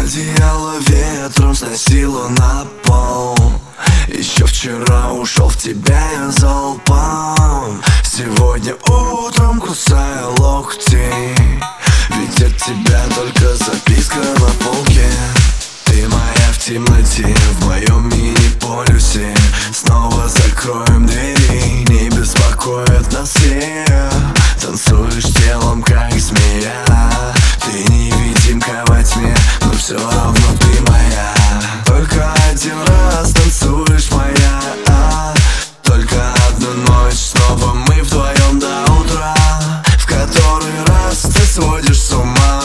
Одеяло ветром сносило на пол. Еще вчера ушел в тебя я залпом. Сегодня утром кусаю локти, ведь от тебя только записка на полке. Ты моя в темноте, в моем мини-полюсе. Снова закроем двери, не беспокоит нас все. Танцуешь телом, как змея. Ты невидимка во тьме, но все равно ты моя. Только один раз танцуешь моя, только одну ночь, снова мы вдвоем до утра. В который раз ты сводишь с ума,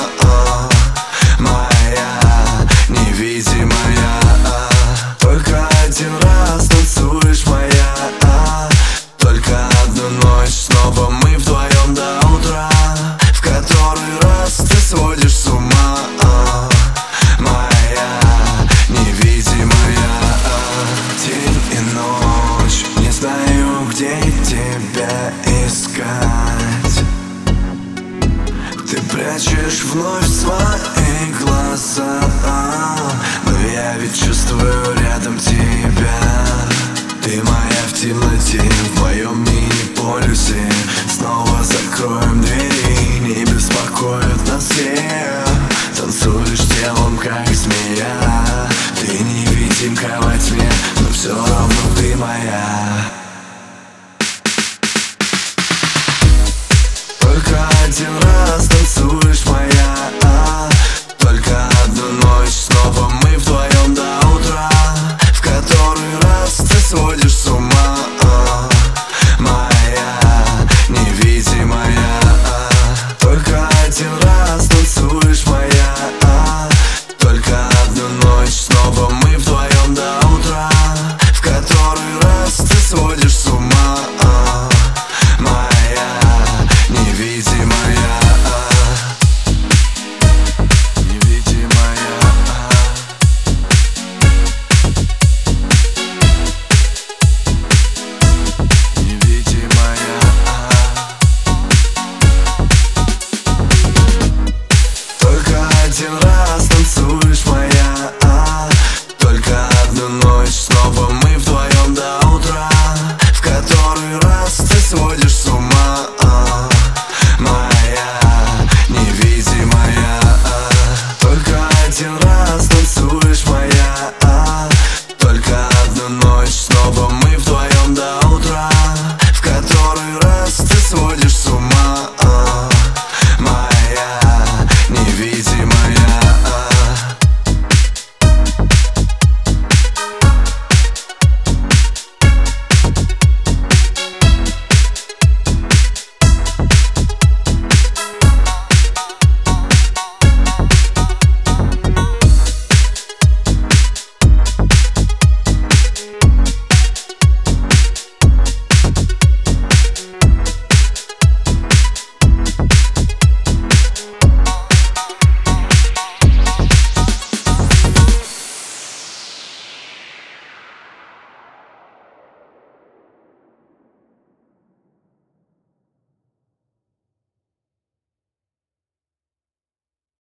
моя невидимая. Только один раз танцуешь моя, только одну ночь, снова мы вдвоем до утра. В который раз ты сводишь с ума, моя невидимая. День и ночь, не знаю, где тебя искать. Ты прячешь вновь свои глаза, но я ведь чувствую рядом тебя. Ты моя в темноте, в моем мини-полюсе. Снова закроем двери, не беспокоит нас все. Танцуешь телом, как змея. Ты невидимка во тьме, но все равно